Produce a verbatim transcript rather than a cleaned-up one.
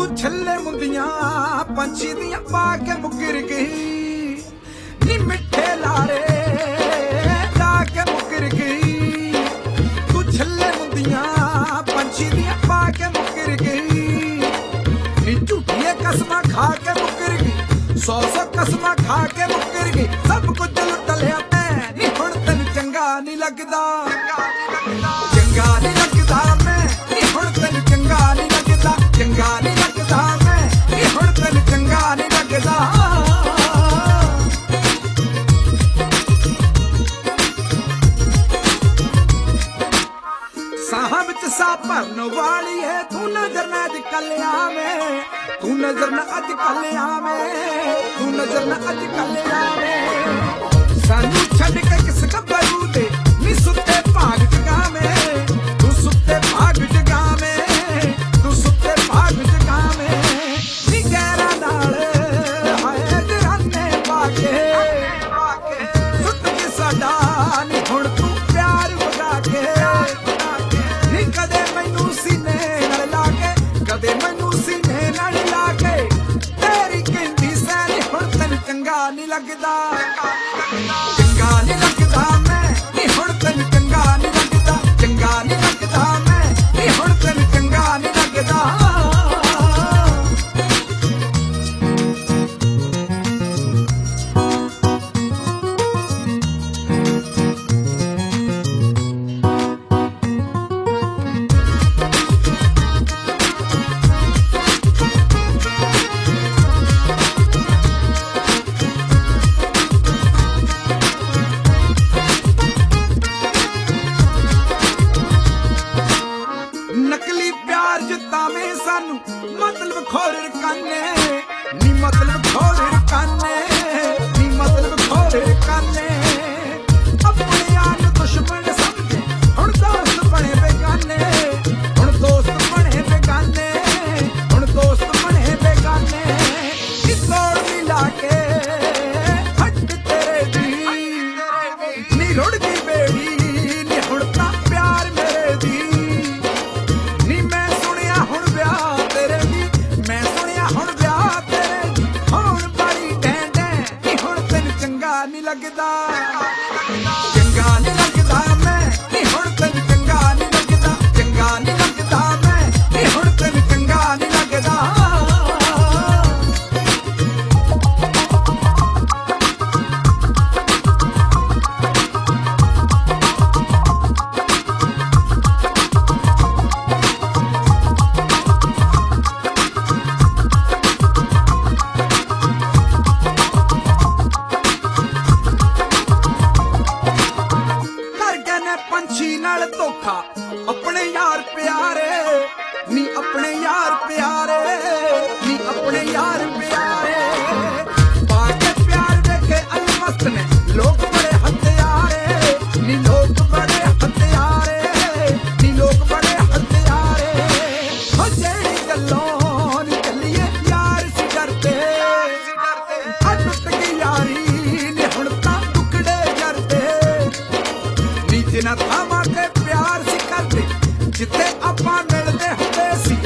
ਛੱਲੇ ਮੁੰਦੀਆਂ ਪੰਛੀ ਦੀਆਂ ਪਾ ਕੇ ਮੁਕਰ ਗਈ ਨੀ ਮਿੱਠੇ ਲਾਰੇ ਲਾ ਕੇ ਮੁਕਰ ਗਈ ਤੂੰ ਛੱਲੇ ਮੁੰਦੀਆਂ ਪੰਛੀ ਦੀਆਂ ਪਾ ਕੇ ਮੁਕਰ ਗਈ ਨੀ ਝੂਠੀਆਂ ਕਸਮਾਂ ਖਾ ਕੇ ਮੁਕਰ ਗਈ ਸੌ ਸੌ ਕਸਮਾਂ ਖਾ ਕੇ ਮੁਕਰ ਗਈ ਸਭ ਕੁਝ ਲੁੱਟ ਲਿਆ ਤੈਂ ਨੀ ਹੁਣ ਤੈਨੂੰ ਚੰਗਾ ਨਹੀਂ ਲੱਗਦਾ ਚੰਗਾ ਨਹੀਂ ਲੱਗਦਾ ਮੈਂ ਨੀ ਹੁਣ ਤੈਨੂੰ ਚੰਗਾ ਨਹੀਂ ਲੱਗਦਾ ਚੰਗਾ ਨਹੀਂ ਲੱਗਦਾ ਮੈਂ ਨੀ ਹੁਣ ਤੈਨੂੰ ਚੰਗਾ ਨਹੀਂ ਲੱਗਦਾ ਸਾਹਾਂ ਵਿੱਚ ਸਾਹ ਭਰਨ ਵਾਲੀ ਹੈ ਤੂੰ ਨਜ਼ਰ ਨਾ ਅੱਜ ਕੱਲ ਆਵੇਂ ਤੂੰ ਨਜ਼ਰ ਨਾ ਅੱਜ ਕੱਲ ਆਵੇਂ ਤੂੰ ਨਜ਼ਰ ਨਾ ਅੱਜ ਕੱਲ ਆਵੇਂ ਸਾਨੂੰ ਛੱਡ ਕੇ ਕਿਸ ਗੱਭਰੂ ਦੇ ਨੀ ਸੁੱਤੇ ਭਾਗ ਜਗਾਵੇਂ ਤੂੰ ਸੁੱਤੇ ਭਾਗ ਜਗਾਵੇਂ ਤੂੰ ਸੁੱਤੇ ਭਾਗ ਜਗਾਵੇਂ ਨੀ ਗੈਰਾਂ ਨਾਲ ਹਾਏ ਜਰਾਨੇ ਪਾ ਕੇ ਸੁੱਟ ਕੇ ਸਾਡਾ ਨੀ ਹੁਣ ਤੂੰ ਪਿਆਰ ਵਗਾ ਕੇ ਨੀ ਕਦੇ ਮੈਨੂੰ ਸੀਨੇ ਨਾਲ ਲਾ ਕੇ ਕਦੇ ਮੈਨੂੰ ਸੀਨੇ ਨਾਲ ਲਾ ਕੇ ਤੇਰੀ ਕਹਿੰਦੀ ਸੈ ਨੀ ਹੁਣ ਤੈਨੂੰ ਚੰਗਾ ਨਹੀਂ ਲੱਗਦਾ ਚੰਗਾ ਨਹੀਂ ਲੱਗਦਾ ਮੈਂ ਨੀ ਹੁਣ ਤੈਨੂੰ ਚੰਗਾ ਨਹੀਂ ਲੱਗਦਾ ਚੰਗਾ ਨਹੀਂ ਲੱਗਦਾ ਮੈਂ ਨੀ ਹੁਣ ਤੈਨੂੰ ਚੰਗਾ ਨਹੀਂ ਲੱਗਦਾ ਨਕਲੀ ਪਿਆਰ ਜਿੱਤਾਵੇਂ ਸਾਨੂੰ ਮਤਲਬ ਖੋਰ ਰਕਾਨੇ ਨੀ ਮਤਲਬ ਖੋਰ ਰਕਾਨੇ ਨੀ ਮਤਲਬ ਖੋਰ ਰਕਾਨੇ ਆਪਣੇ ਆਪ ਨੂੰ ਦੁਸ਼ਮਣ ਸਮਝੇ ਹੁਣ ਦੋਸਤ ਬਣੇ ਬੇਗਾਨੇ ਹੁਣ ਦੋਸਤ ਬਣੇ ਬੇਗਾਨੇ ਹੁਣ ਦੋਸਤ ਬਣੇ ਬੇਗਾਨੇ ਨੀ ਤੋੜ ਨੀ ਲਾ ਕੇ ਹੱਟ ਤੇਰੇ ਦੀ ਨੀ ਰੁੜ ਗਈ ਬੇੜੀ ਨੀ ਹੁਣ ਤਾਂ ਪਿਆਰ ਮੇਰੇ ਦੀ ਨੀ ਮੈਂ ਸੁਣਿਆ ਹੁਣ ਵਿਆਹ ਤੇਰੇ ਦੀ ਮੈਂ ਸੁਣਿਆ ਹੁਣ ਵਿਆਹ ਤੇਰੇ ਦੀ ਹੁਣ ਬੜੀ ਡੈਂ ਡੈਂ ਨੀ ਹੁਣ ਤੈਨੂੰ ਚੰਗਾ ਨਹੀਂ ਲੱਗਦਾ ਚੰਗਾ ਨਹੀਂ ਲੱਗਦਾ ਮੈਂ ਨੀ ਹੁਣ ਤੈਨੂੰ ਚੰਗਾ ਨਹੀਂ ਲੱਗਦਾ ਚੰਗਾ ਨਹੀਂ ਲੱਗਦਾ ਮੈਂ ਨੀ ਹੁਣ ਤੈਨੂੰ ਚੰਗਾ ਨਹੀਂ ਲੱਗਦਾ ਪੰਛੀ ਨਾਲ ਧੋਖਾ ਆਪਣੇ ਯਾਰ ਪਿਆਰੇ ਨੀ ਆਪਣੇ ਯਾਰ ਪਿਆਰੇ ਨੀ ਆਪਣੇ ਯਾਰ ਪਿਆਰੇ ਪਾ ਕੇ ਪਿਆਰ ਵੇਖੇ ਅਲਮਸਤ ਨੇ ਲੋਕ ਬੜੇ ਹੱਥਿਆਰੇ ਨੀ ਲੋਕ ਬੜੇ ਹੱਥਿਆਰੇ ਨੀ ਲੋਕ ਬੜੇ ਹੱਥਿਆਰੇ ਹੋ ਜਿਹੜੀ ਗੱਲੋਂ ਨੀ ਚੱਲੀਏ ਯਾਰ ਸੀ ਡਰਦੇ ਆ ਟੁੱਟ ਗਈ ਯਾਰੀ ਨੀ ਹੁਣ ਤਾਂ ਟੁਕੜੇ ਜਰਦੇ ਜਿਨਾ ਥਾਵਾਂ ਤੇ ਪਿਆਰ ਸੀ ਕਰਦੇ ਜਿੱਥੇ ਆਪਾਂ ਮਿਲਦੇ ਹੁੰਦੇ ਸੀ